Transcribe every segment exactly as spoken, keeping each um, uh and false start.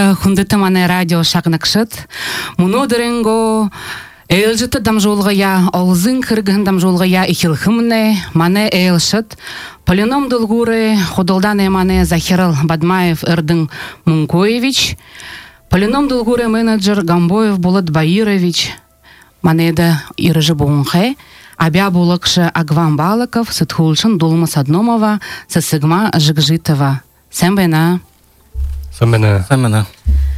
хундыты мане радио шагнакшыт. Муно дыренго Эйлжыты дамжолгая, олзын кыргын дамжолгая ихилхымне, мане эйлшыт. Полином дылгуры, ходолдан эмане Захирал Бадмаев Эрдын Мункоевич. Полином дылгуры менеджер Гамбоев Булат Баирович. Манеда ирыжы буынхэ. Абя булакшы Агван Балаков, Сытхулшын Дулмас Адномова, Сысыгма Жыгжитова. Сэмбэна. Сэмбэна. Сэмбэна.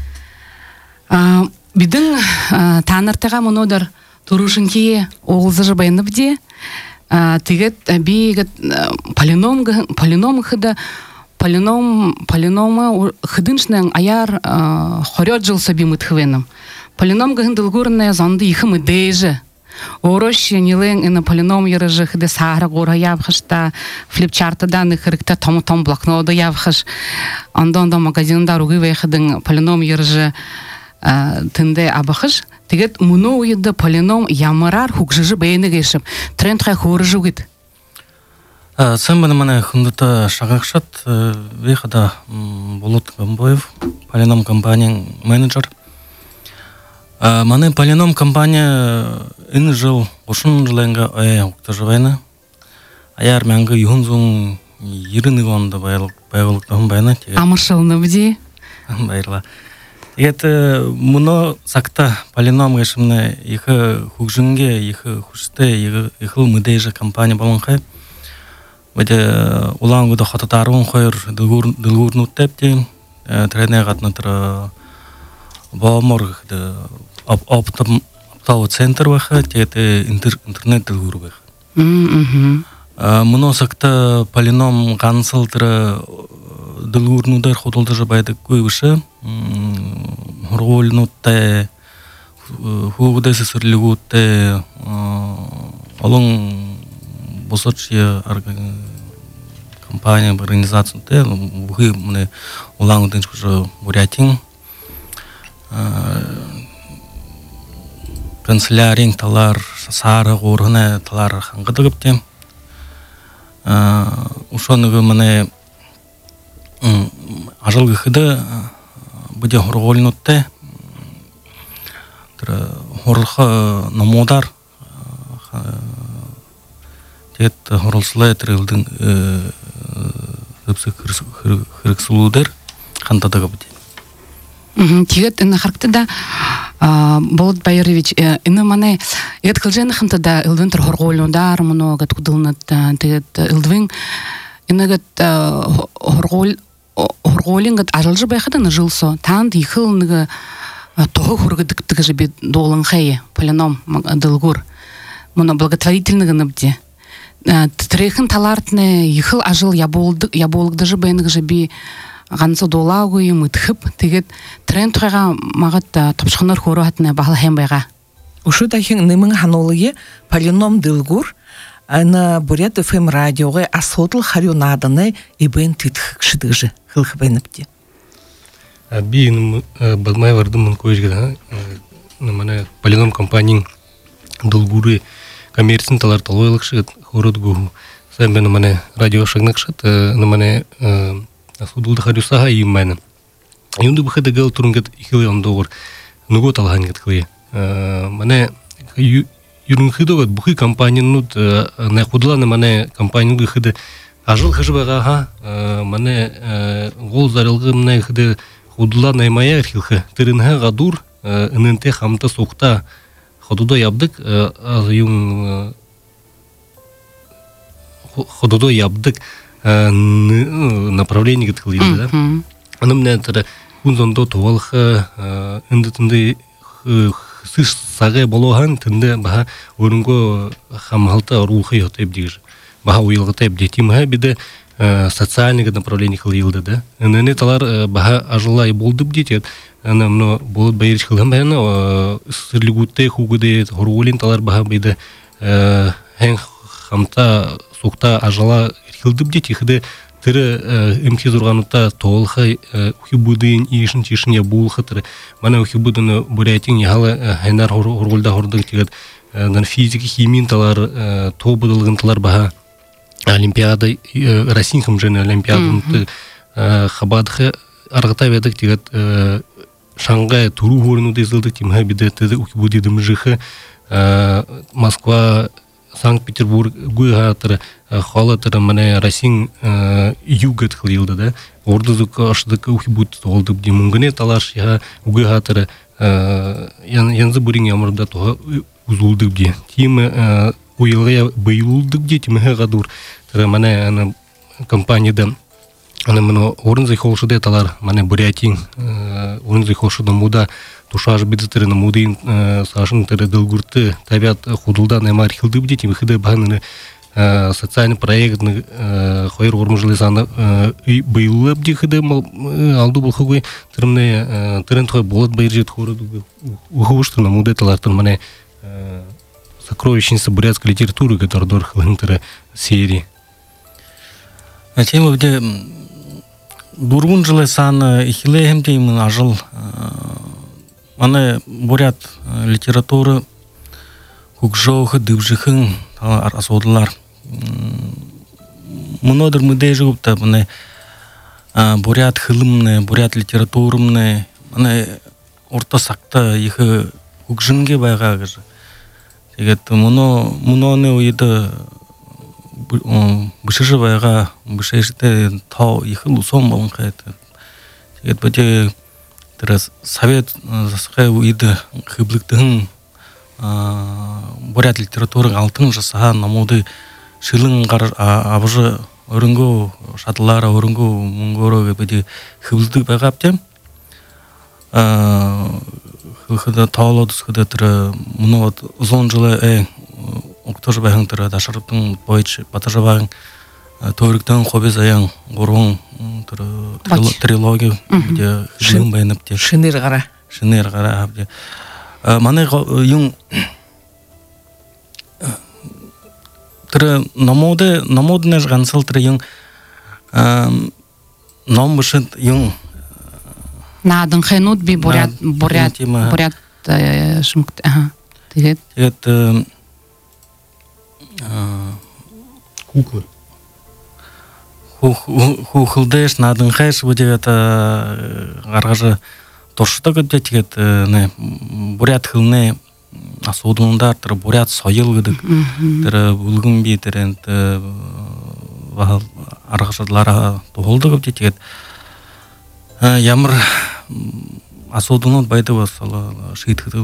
Бидың таныртыға мұнодар тұрушынке оғылзы жыбайны бде. Тегет бейгет полином хыды, полиномы хыдыншның аяр хорет жыл соби мұтхывеным. Полином гын дылгурная зонды ихы мүдейжі. Орош нилен ина полином ярыжы хыды сахара гора явхышта, флипчартыдан ихырыкта том-том блокноды явхыш. Анда-анда магазинда ругы вейхыдың полином ярыжы тынды абахыш, тегет муно уйды полином ямарар хукжыжы бейні кешіп, трендхай хорыжы гид. Сен бені мане хундыта шағақшат, вейхада Булат Гамбоев, полином компанияң менеджер. Мане полином компания ин жыл, ошын жылайынға ая ұқты жывайны. Аяр мәңгі юхынзуң еріні ғанды байғылықтағын байны. Амыршылыны бде? Байырла. Это муно сакта полином решимне их хужинге их хуште их мудейжа компания балонхай. Ваде улан года хататарун хойр дылгур дылгурну тепти тренер гатнатра баамор де оптом оптау центр ваха это интернет дылгур ваха. Мм. Муно сакта полином гансалтра дылгурнудар ходолда жабайды көйвіші ролнутте хугдесі сүрлігутте олың босочия компания организацияте бұғы мұны олаң ұдынш күші бурятин канцелярин талар сары ғорғыны талар қаңғыды көптен ұшонығы мұны ажалғы хыды bude horgolnutte tra horlha namoдар тет хоролслай трылдын ыпсы хырыксылуудер кантадага буде. Мм, тигет ина харктада Булат Баирович ина мане ет кылжен хантада ылдын тр хорголнудар муно гат кудылнат тет ылдвин ина гат хоргол Орголингат ажалжы байхадан жылсо танд ихылныгы того хургыдыктыгы же бит долын хае полином дылгур муна благотворительныгы набде трехын талартны ихыл ажыл яболдык яболдык же байныгы же би ганцы долагы мытхып тегет тренд тойга магат топшхонор хору хатны бахал хем байга ушу тахин нымың ханолыгы полином дылгур Ана Бурят эф эм радиоға асотыл харюнаданы ибен титхкшидыжы хылхбайныпте. Би Бадмай варды Мункоевичга, мана полином компанияң дылгуры коммерциян талар талойлыкшыт хорот гу. Сәмбен мана радио шагнакшыт, мана асудулды харюсаға ийммайны. Юнды бахады гал турунгат ихилы ондогор нуго талхангат кылы. Мана Юрунхидогат бухи компаниян на худла на мане компанию хыды ажыл хыжбага мане гол зарылгы мне хыды худла наймая архилхы тырынха гадур иненте хамта сукта ходудо ябдык юн ходудо ябдык направление гыткылы да аны мне тара хунзондо товалха индытынды сыш сагэ болган тынды баха өрүнгө хамалта рухы өтөп дигер баха уйылгы теп детимха биде социальный направление кылылды да эне талар баха ажылай болду дитет аны мно Булат Баирович кылган баяны сырлыгутте хугуде хорголин талар баха биде хэн хамта сукта ажала кылды дити хыды тыры имки зурганутта толхай ухибудын ишин тишине булхатыр мана ухибудын бурятин яла хенар хорголда хордык тигет дан физика химия талар тобудылгын талар баха олимпиада Российском же олимпиадын хабадхы аргата ведик тигет Шангай туру хорну дезылды тимха бидетеде укибуди дымжихы Москва Санкт-Петербург гуйгатыр халатыр мане Расин югат хлилды да ордузук ашдык укибут толды димунгне талаш я гуйгатыр янзы бурин ямырда то узулды ди тим уйылга быйылды ди тимха гадур мане ана компанияда ана мына орынзы холшыда талар мане бурятин орынзы холшыда муда тушаш бидетерин мудин сашын тере дылгурты табят худулдан эмар хилды бди тим хиде баны социальный проект хойр ормужлысаны и быйлы бди хиде алду бул хугы термне терен той болот байжет хороду ухуштына муде талартын мане сокровищница бурятской литературы котордор хлынтера серии а тема где Бургун жылы саны ихилеем деймін ажыл аны бурят литературы хукжоухы дыбжихын асодылар мұнодыр мүдей жығыпты бұны бурят хылымны, бурят литературымны аны орта сақты ихы хукжынге байға ғыжы тегет мұноны ойды бышыжы байға бышыжыды тау ихы лусон болын қайты тегет бөте совет засқай ойды қыблықтың бурят литературы алтын жасаға намуды шылың қар абыжы өрінгу шатылары өрінгу мұңгоры бөте қыблықтық байғаптем хыда таулы дұсқыда түрі мұны ұзон жылы әй Октожа байың түрі дашырыптың бойчы батажа байың Төріктің қобез аяң ғорғын трилогия хылым байынып де Шынер қара Шынер қара маны ең түрі намоды намоды нәж ғансыл түрі ең нам бішіт ең Надың қайнуд бі бурят бурят бурят шымқыт тегет тегет куклы хухылдеш надың қайш bude это гаргажы тошта көтте тегет не бурят хылны асудундар тыр бурят сойыл гыдык тыр булгын би терент аргашадлара толды көтте тегет ямыр асудунун байды басалы шыйтыды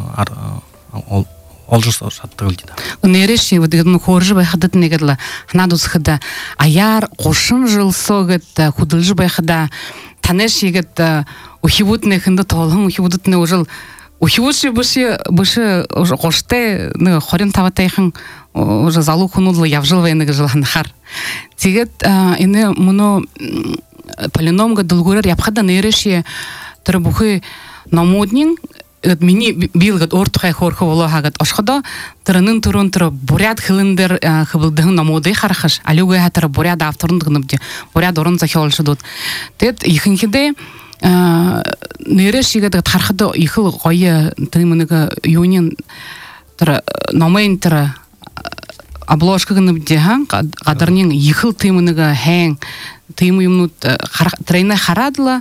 олжыс шаттығыл дейді. Нереше, вот ну хоржы байхадат негедла, хнадус хада, аяр қошын жыл согет, худылжы байхада, танеш егет ухивутны хынды толын, ухивутны ужыл, ухивутшы бышы, бышы қошты, хорин таватайхын, уже залу хунудлы явжыл вайныгы жылан хар. Тегет, ине мұны полиномга дылгурар, япхада нереше, тұры бұхы намуднин, мини билгат ортухай хорхо вологагат ашхада тырынын турун туру бурят хылындыр хыбылдыгын намоды харахаш алюга хатыр бурят авторындыгыныбди бурят орын захиолшудут тет ихинхиде нереш егет хархада ихыл гойы тымыныга юнин тыр намайын тыр обложкагыныбди ха гадырнин ихыл тымыныга хэн тымыймнут трейна харадла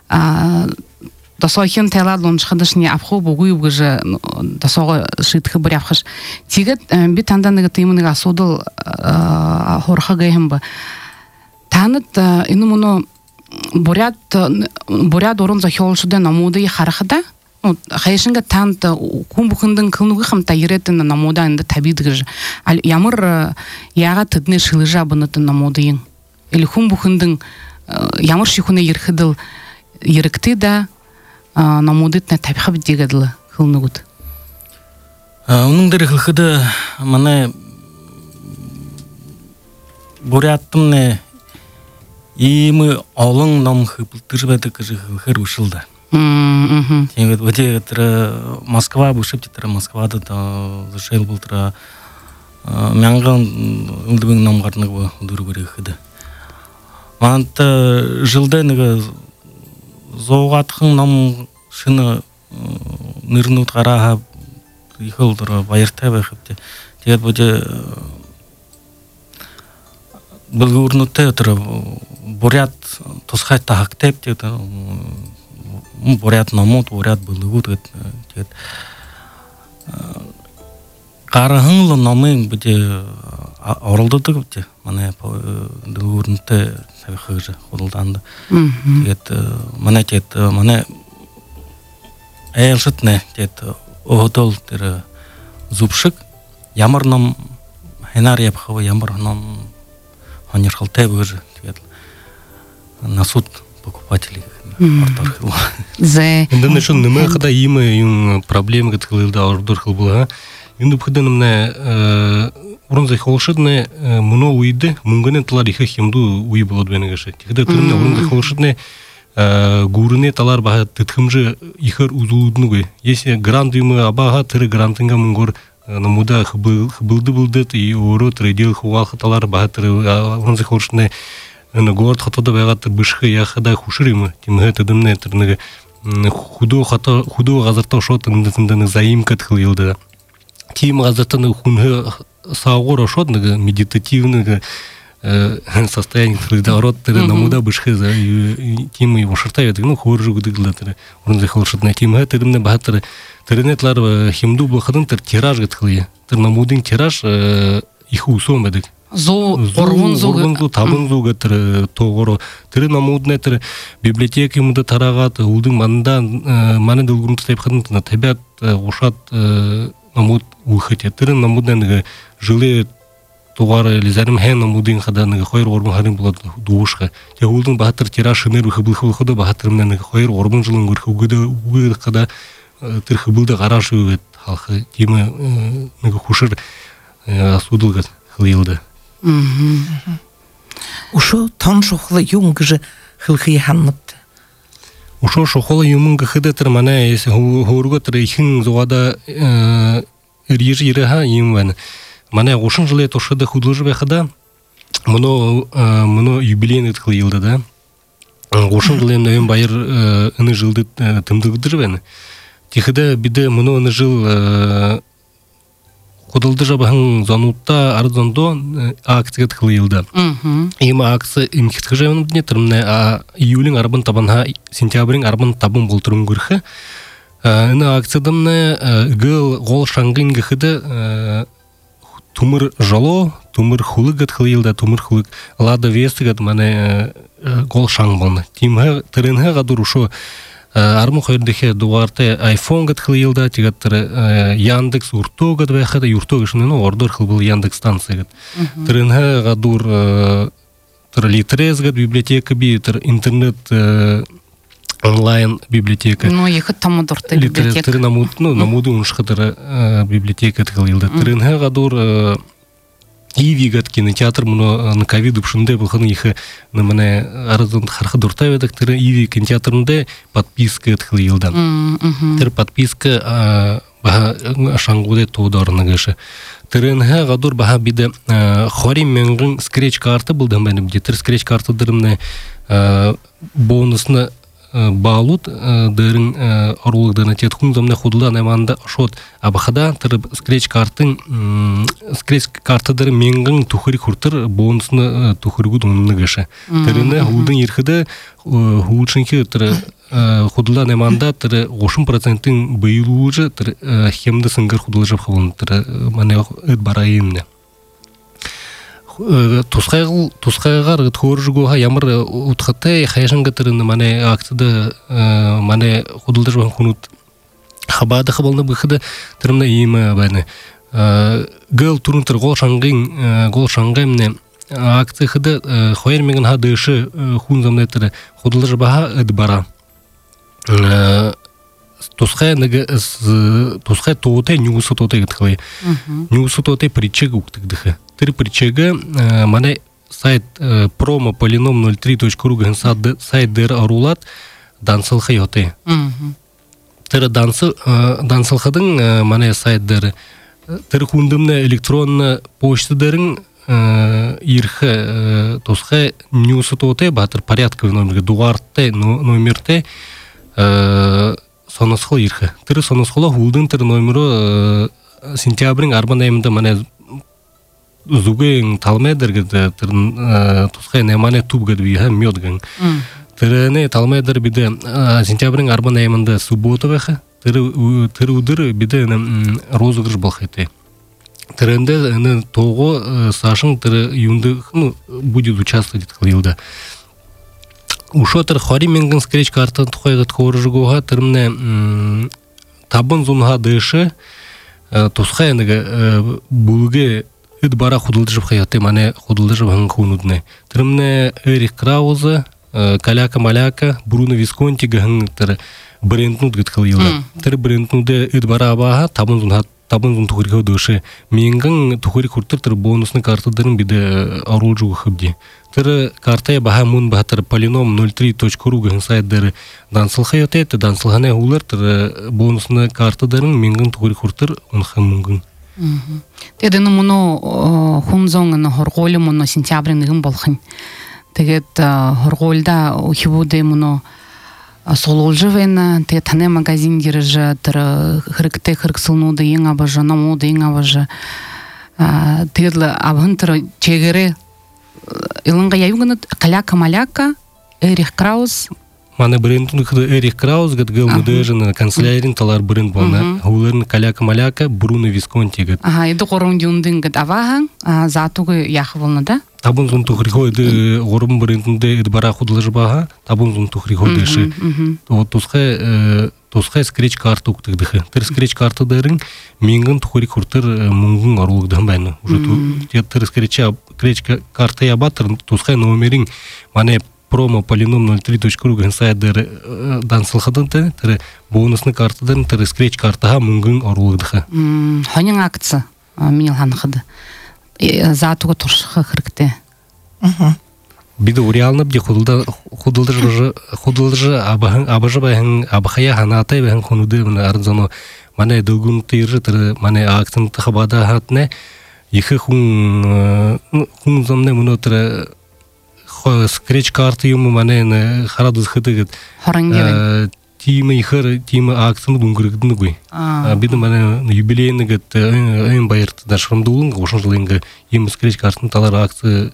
досохин теладлон шхадышни апху бугуй бгыжы досого шитхы буряфхыш тигет би танданыга тыймыныга судыл хорха гайхымба таныт ину муну бурят бурят орун захиолшуде намуды харахада хайшинга тант кумбухындын кылнугы хамта иретин намуда инда табидгыж ал ямыр яга тыдны шылыжа бынытын намудыйын или кумбухындын ямыр шихуне ерхыдыл ерикти да намудытна табиха бидегедлы хылнугут. Оның дәрі хылхыды маны буряттым не имы алың нам хыпылтыр бәді кіжі хылхыр ұшылды. Теңгет өте тірі Москва бұшып тетірі Москвады зашел бұл тірі мәңған үлдібің намғарнығы дұры көрі хыды. Манты жылды нығы зоғатқың нам шыны нырнут қараға ихыл тұры байыртай байқыпты. Тегет бұде бұлғы ұрнутты тұры бурят тұсқай тағықтайып тегет бурят номот бурят былыгут гет гет карахынлы номын бите орылдыды бите мане дылгурнте хыжы холданды гет мане тет мане элшитне тет отол тер зубшик ямарном хенар япхава ямарном ханерхалте быжы гет на суд покупателей артархил. Зе. Инде нешон неме хада има юм проблема гет хылда ордор хыл була. Инде бхадан мене урон зай холшидне муно уйды мунгане талар ихе химду уй болот бенегеше. Тигде тирне урон зай холшидне гурне талар баха тытхымжы ихер узулуднугы. Если грант юмы абага тыры грантынга мунгор намуда хыбылды булдыт и оро тредил хуалха талар баха тыры урон зай холшидне на город хатода бегат бышхы я хада хуширимы тимге тедемне тернеге худо хата худо газарта шот тенден заимка тхылды тим газартаны хунге саугора шот неге медитативнеге состояние тредорот теде намуда бышхы за тим его шартавет ну хоржу гыдыглатыр урын захолшотна тимге тедемне бахатыр тернетлар химду блохадын тер тираж гытхылы тер намудын тираж их усом бедик Зо оргун зо табын зо гетер тогоро тире намудне тире библиотека муда тарагат улдың манда маны дылгурун теп хадын табят ушат намуд ухете тире намудне жылы тогары лизарым хен намудын хадан хойр орбун харин булат дуушка те улдың бахатыр тираж шынер ухыбыл хылхыда бахатырымнан хойр орбун жылын гөрхү гыды угы када тир хыбылды карашы халкы тиме ныг хушыр асудылгы хылылды. Ушо тон шохлы юнгжы хылхи ханнапты. Ушо шохлы юмунга хыдатыр мана ес хорго тыр ихин зоада рижи иреха юмван. Мана ошын жылы тошыды худлыжы бехада муно муно юбилейный хылылды да. Ошын жылы нөйм байыр ыны жылды тымдыгдыр бен. Тихиде биде муно ыны жыл Кудылды жабаһың занутта арзондо акция тхылылды. Има акция имкитхы жавын дне тырмне а июлин арбын табанха сентябрин арбын табын болтырын гырхы. Ина акциядамне гыл гол шангын гыхыды тумыр жало, тумыр хулык тхылылды, тумыр хулык лада вестигат мане гол шанг болны. Тимха тырынха гадур ушо армы хойрдехе дуарте айфон гат хылылда тигаттыр Яндекс урто гат бехада юрто гышны ордор хылбыл Яндекс станция гат. Тырынха гадур тыр литрез гат библиотека би тыр интернет онлайн библиотека. Ну ехат там дорте библиотека. Литрез тыр намуд ну намуду уншхатыр библиотека хылылда. Тырынха гадур Иви гат кинотеатр муно на ковиду пшунде булхан ихе на мене арзон харха дуртаведак тыр Иви кинотеатрында подписка тхылылдан. Тыр подписка баха шангуде тодорны гышы. Тырынха гадур баха биде хорим менгин скретч карта булдан беним дитер скретч карта дырымны бонусны балут дырын орлыгдана тетхун замна худла наманда шот абахада тыр скретч картын скретч картадыр менгин тухыри куртыр бонусны тухыргу дунны гышы тырыны худын ирхиде худшинки тыр худла наманда тыр ошун проценттин быйылуужы тыр хемде сынгыр худла жап хабын тыр мане эт барайымны тусхайгыл тусхайгар тхоржуга ямар утхатай хайшын гатырын мане акцияда мане худылдыр жан хунут хабада хабалны быхыда тырымна ийме баны гыл турунтыр гол шангын гол шангымны акция хыда хойер меген хадышы хун замнетер худылдыр баха эд бара тусхай неге тусхай тоте нюсу тоте гытхлы нюсу тоте причег уктыгдыхы Тыр причега мане сайт промо полином ноль три точка ру ген сайт дер арулат дансылхы йоте. Тыр дансы дансылхыдың мане сайт дер тыр хундымны электронны почта дерин ирхы тосхы ньюсы тоте батыр порядковый номер дуарте номерте соносхол ирхы. Тыр соносхола хулдын тыр номеру сентябрин арбан айымында мане Зугын талмедер гет тусхай немане туб гет виха мёдган. Тырыны талмайдар биде сентябрьнең арбан айында суббота баха. Тыры тыры удыр биде розыгрыш болхайты. Тырында аны того Сашин тыры юнды ну будет участвовать кылылда. Ушотыр хари менген скретч карта тухайгыт коржуга тырмне табын зунга дышы тусхайныга булге ид бара худылдырып хаяты мане худылдырып хан хунудны. Тырмне Эрик Крауза, Каляка Маляка, Бруно Висконти ган тыр бренднуд гит кылылда. Тыр бренднуде ид бара бага табын зунга табын зун тухырга дышы менген тухыры куртыр тыр бонусны картадарын биде оружуга хыбди. Тыр карта баха мун бахтыр полином ноль три точка ру ган сайдыр дансылхаяты дансылхана улар тыр бонусны картадарын менген тухыры куртыр он хамунгын. Теден муну хунзонгын хорголы муну сентябрьнигин болхын. Тегет хорголда ухибуде муну сололжывена, те тане магазин дирижа, тер хрикте хриксылнуды ең абажа, намуды ең абажа. Тедлі абхынтыр чегері илынға яюгынат Каляка-Маляка, Эрих Краус. Мане брендун кыды Эрих Краус гад гыл мудежин канцелярин талар бренд болна. Хулерн Каляка-Маляка, Бруно Висконти гад. Ага, иду корун дюндин гад авахан, затугы яхы болна да? Табун зун тухрихойды горум брендунде идбара худылыжы баха, табун зун тухрихойды шы. Вот тусхай тусхай скретч карту уктыгдыхы. Тыр скретч карты дырын менгін тухрих хуртыр мунгын орлыгдан байны. Уже тыр скретч карты ябатыр тусхай номерин мане промо полином ноль три точка ру ган сайдыр дансылхадын тыр бонусны картыдан тыр скретч картаха мунгын орлыгдыхы. Хонин акция минил ханхады. Затуга туршыха хыркте. Биде уриалны бде худылдыржы худылдыржы абажы байын абахая ханатай байын хунуды арзано мане дылгун тыйржы тыры мане акцент хабада хатне ихы хун хун замне муно тыры скретч карты юму мане харадыз хытыгыт тима ихыр тима акцент дунгырыгдыны гой. Биде мане юбилейны гыт өйін байырты дашырымды улынға ошын жылыңға ем скретч картын талар акция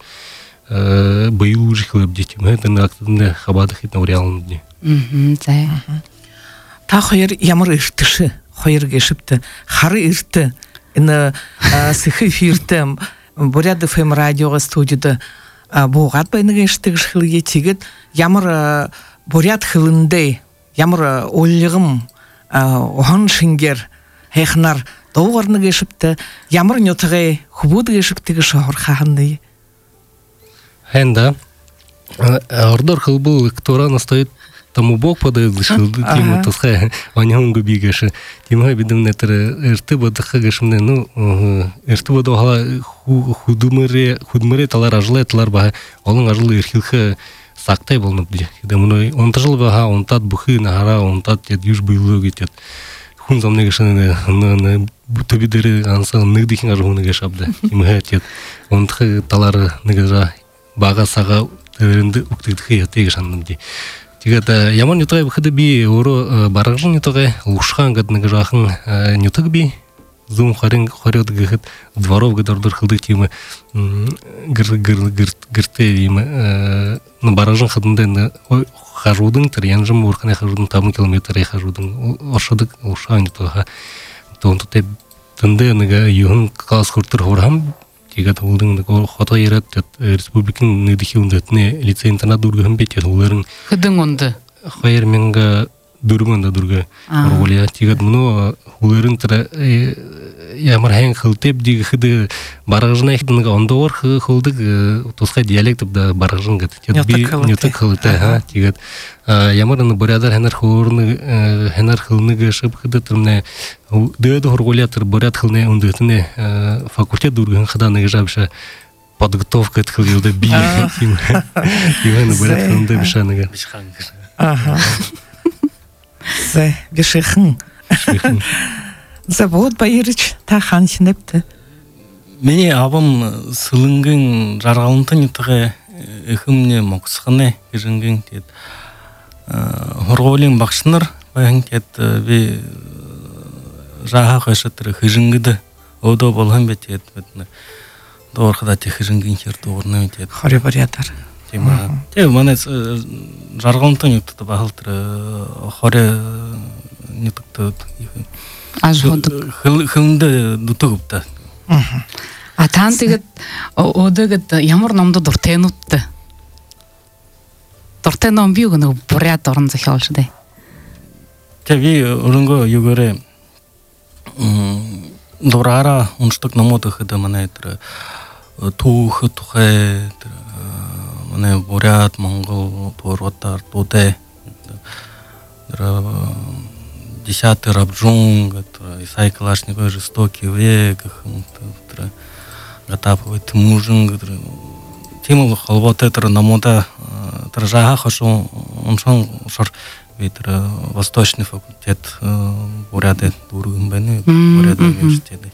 быйыл уже хлеб детям. Это на активне хабадах это уриалны. Мм, зай. Та хойер ямар иртиши, хойер гешипте, хары ирте, ина сихи фиртем, буряды фэм радиога студияда боғат байны гештиг шхилге тигет, ямар буряд хилындай, ямар оллығым оған шингер, хехнар доғарны гешипте, ямар нютығай хубуд гешиптиги шохор хахандай. Хенда, ордор хылбыл, кто стоит тому бог подает, тима тусхай, ваньонгу бигаши, тима бидем нетер, эрты бадха гашмне, ну, эрты бадохала худумыре, худмыре талар ажлай талар баха, олың ажлы эрхилха сактай болнып ди. Демуной он тажыл баха, он тат бухы нахара, он тат тет юж быйлы гетет. Хун замне гашны, на тобидere анса нигдихин ажуны гашабда. Тима тет, он тхы талар нигажа бага сага өрүндү уктыгдыхы ятеги шандымди. Тигата яман нютагай бхыды би оро барагжын нютагай лушхан гадныгы жахын нютаг би зум харин харёд гыхыт дворов гадардыр хылды тимы гыр гыр гыр гырте тимы на барагжын хадында хажудың тир янжым уркана хажудың табын километр хажудың ошадык лушхан нютага тонту теп тынды нага юн калас хуртыр хорхам тигат улдың хата ерат республиканың нидихи ундатне лицей интернат дургын бетет уларын хыдың онды хайр менга дургында дурга орголя тигат муну уларын тра ямар хэн хылтеп диги хыды барагжына хыдынга ондор хылдык тосха диалект да барагжын гат тет би нютак хылта ха тигат ямарны бурядар хенер хорны хенер хылны гышып хыды тымне дөдө орголя тыр бурят хылны ундатне факультет дургын хыданы гжабша подготовка хылды би тим иван бурят хылды бишаныга ага Зэ бишехын Завод байырыч тахан синепті. Мене абам сылыңгын жарғалынтын ютығы үхімне моқсықыны ежіңгін дед. Хорғолин бақшыныр байын кет бе жаға қойшыттыры хыжыңгыды. Ода болған бет ед. Доғырқыда те хыжыңгын керді орны бет ед. Хоры бар ятар. тема. Те мане жаргонтон юкту бахалтыр хоре не тукту. Аж ходык. Хылында дутугупта. А таан тэгээд одогд ямар номдо дуртай нутты. Дуртай ном бий гэнэ бурят орон захиолшдэ. Тэви өрөнгө югөрэ дурара унштук номото хэдэ мане тэр тух тухай тэр мане бурят монгол турватар туде тэр десятый рабжун тэр Исай Калашников жестокий век тэр гатаповый тмужин тэр тему халвата тэр номода тэр жаха хошу оншон шор ветер восточный факультет буряты тургынбаны буряты университеты.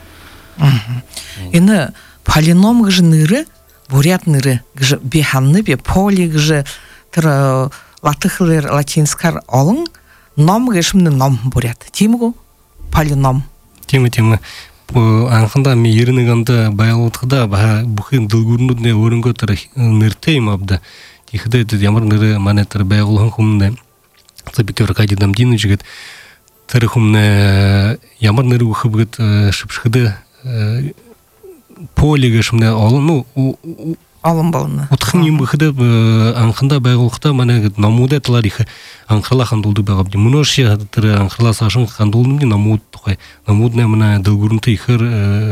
Ины полином гжи ныры, бурят ныры гжи биханны бе поли гжи тэр латыхлер латинскар олын ном гжимны ном бурят. Тимгу полином. Тема тема анхында ми ерінігінді баялытқыда бұхын дылгурнудне өрінгі тірі ныртейм абда. Тихіде ямар ныры мане тірі баяғылығын құмында Забитер Аркадий Дин жігіт тірі құмына ямар ныры ұқыбғыт шыпшықыды полиға шымна алын, ну, алын балыны. Утқын ембіқыды аңқында байғылықта мана намуды әтілар иқы аңқырла қандылды бағабды. Мұны ше тірі аңқырла сашын қандылдымды намуд тұқай. Намудына мына дылгұрынты иқыр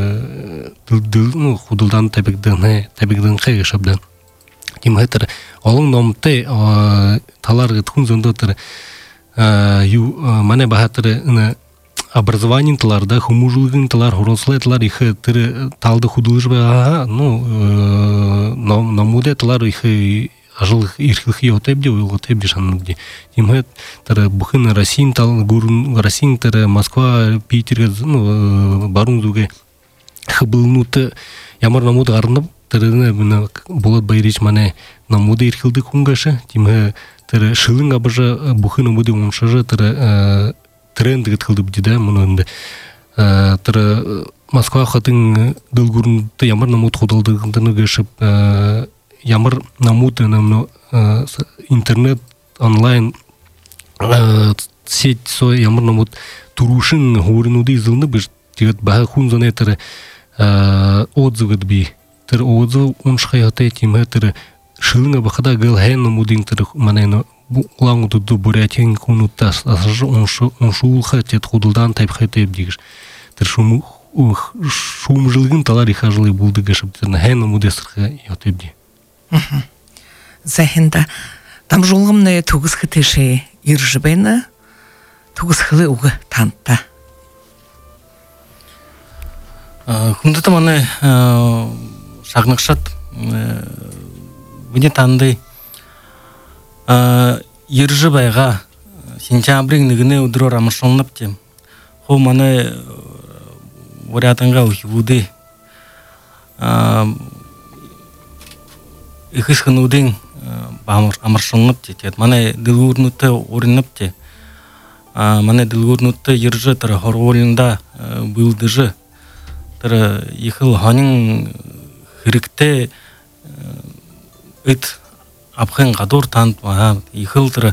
құдылдан табигдің қайғы шабды. Тем хэтэр олон номтой талар гэтхун зондотэр ю мане бахатэр на образование талар да хумужулгын талар хорослай талар их тэр талды худулжба ну намуде талар их ажыл ирхилхи отебди отебди шаннугди. Тем хэтэр бухын Россин тал гурун Россин тэр Москва Питер ну барунзуге хыбылнуты ямар намуд гарнып Тэрне мына болот байрич мане намуды ирхилды кунгашы тиме тэр шылың абыжа бухын умуды уншажа тэр тренд гытхылды бдида мунунда тэр Москва хатын дылгурунда ямар намуд худалдыгындыны гышып ямар намуд намно интернет онлайн сеть со ямар намуд турушын хурынуды изылны биш тигет баха хунзане тэр отзывыт би тэр отзыв уншхай хатай тиме тэр шылыңа бахада гэл хэн намудин тэр манайно улаңуды бурятин кунутта асажы уншу уншулха тет худулдан тайпхай тайп дигиш тэр шум шум жылгын талар ихажылы булды гышып тэр хэн намудесырха ятебди. Захинда там жолгымны тугыз хытышы иржбена тугыз хылы угы танта. Хүндэтэ маны шагнакшат вне танды иржы байга сентябрин нигне удрор амашолнап тем хо маны бурятанга ухивуды ихисхынудын амашолнап тет маны дылгурнутты орыннап те маны дылгурнутты иржы тара хорголинда былдыжы тара ихыл ханин хирикте ит абхэн гадуур танд ба ихэл тэр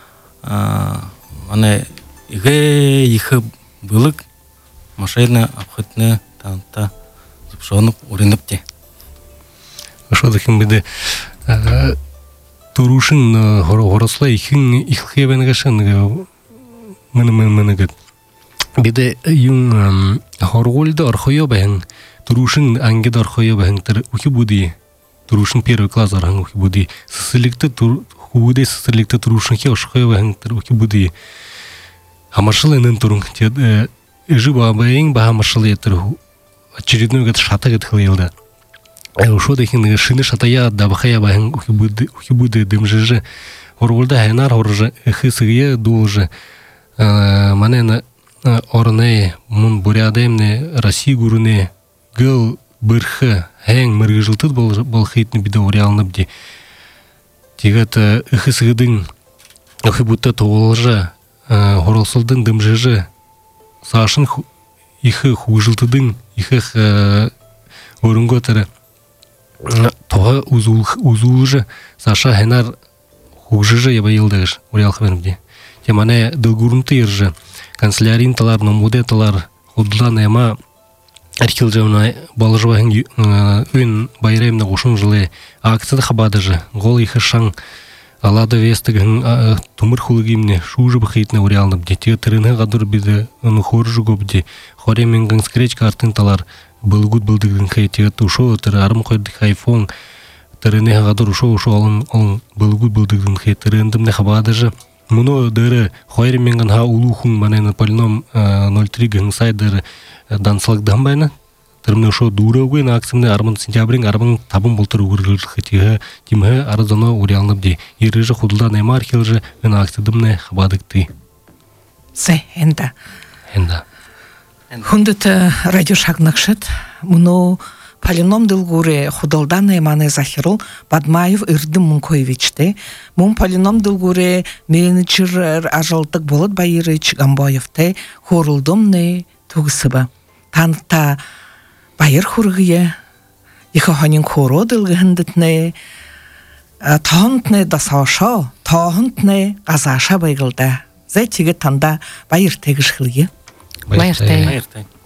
мане игэ их былык машина абхэтнэ танта зупшонуп урынапти. Что таким биде турушин хорослай ихин иххебенгашен мен мен менегет биде юн хорголда архойо бэн турушин ангед архойо бэн тэр ухибуди турушин первый класс архан ухибуди сэликте тур хууде сэликте турушин хе ошхойо бэн тэр ухибуди амаршылын турун тед жиба бэн ба амаршылы тэр очередной год шата год хылылда ошо дехин шины шатая дабахая бэн ухибуди ухибуди дымжыжы хорголда ханар хоржы хысыгы дулжы манена орне мун бурядемне Россия гурне гыл бырхы хэн мыргыжылтыд бол хейтни биде орялны бди тигет ихысыгдын ухибутта тоолжа хоролсылдын дымжыжы сашын ихы хужылтыдын ихы орынготары тоға узулжы Саша хенар хужжы я байылдыгыш урялх вермде. Темане дылгурунты иржы канцелярин талар номуде талар худла нема архилжевна балжывахын өн байраймна гошун жылы акцияда хабадыжы гол ихшан алады вестігін тумыр хулыгимне шужы бахитне урялны бде театрыны гадыр биде оны хоржы гобде хоременгін скреч картын талар былгут былдыгын хай театр ушо тыры арым койдык айфон тырыны гадыр ушо ушо алын алын былгут былдыгын хай тырындымне хабадыжы муно дыры хоременгін ха улухун манена полином ноль три гын сайдыры дансалык байна тырмны ушо дуурогой на акцияны армын сентябрин армын табын болтыр угыргыр хытига тимhe арзано урялны бде ирыжы худулда нема архилжы на акциядымне хабадыкты се энда энда хундыт радио шагнакшыт муну полином дылгуре худалдан эманы Захирул Бадмаев Ирдым Мункоевичте мун полином дылгуре менеджер ажалтык болот Байырыч Гамбоевте хорулдымны тугсыба танта Байыр хургия иха ханин хоро дылгыхындытны таһынтны дасаша таһынтны газаша байгылда зайтиге танда Байыр тегиш хилге Байыртай. Байыртай.